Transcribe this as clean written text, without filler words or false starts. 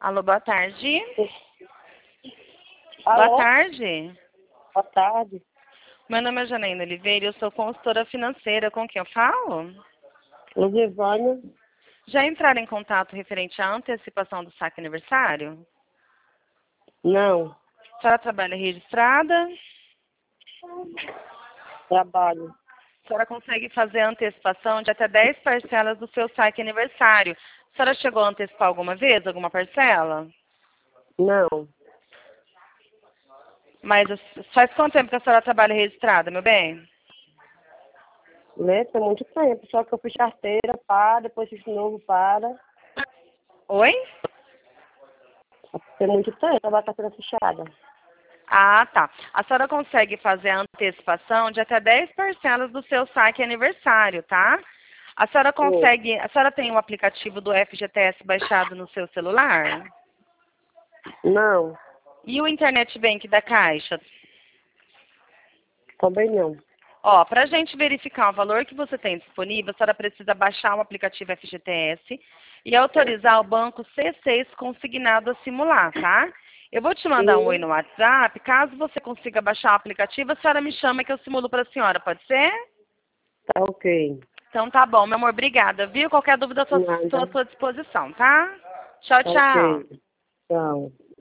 Alô, boa tarde. Alô? Boa tarde. Boa tarde. Meu nome é Janaína Oliveira e eu sou consultora financeira. Com quem eu falo? Luzivânia? Já entraram em contato referente à antecipação do saque aniversário? Não. A senhora trabalha registrada? Trabalho. A senhora consegue fazer a antecipação de até 10 parcelas do seu saque aniversário. A senhora chegou a antecipar alguma vez, alguma parcela? Não. Mas faz quanto tempo que a senhora trabalha registrada, meu bem? Né? Tem muito tempo. Só que eu fiz carteira, para, depois fiz de novo, para. Oi? Tem muito tempo, tava a carteira fechada. Ah, tá. A senhora consegue fazer a antecipação de até 10 parcelas do seu saque aniversário, tá? A senhora consegue. A senhora tem o aplicativo do FGTS baixado no seu celular? Não. E o Internet Bank da Caixa? Também não. Ó, para a gente verificar o valor que você tem disponível, a senhora precisa baixar o aplicativo FGTS e autorizar o banco C6 consignado a simular, tá? Eu vou te mandar um oi no WhatsApp. Caso você consiga baixar o aplicativo, a senhora me chama que eu simulo para a senhora, pode ser? Tá ok. Então tá bom, meu amor, obrigada, viu? Qualquer dúvida, estou à Nada. sua disposição, tá? Tchau, Tá tchau. ok. Tchau.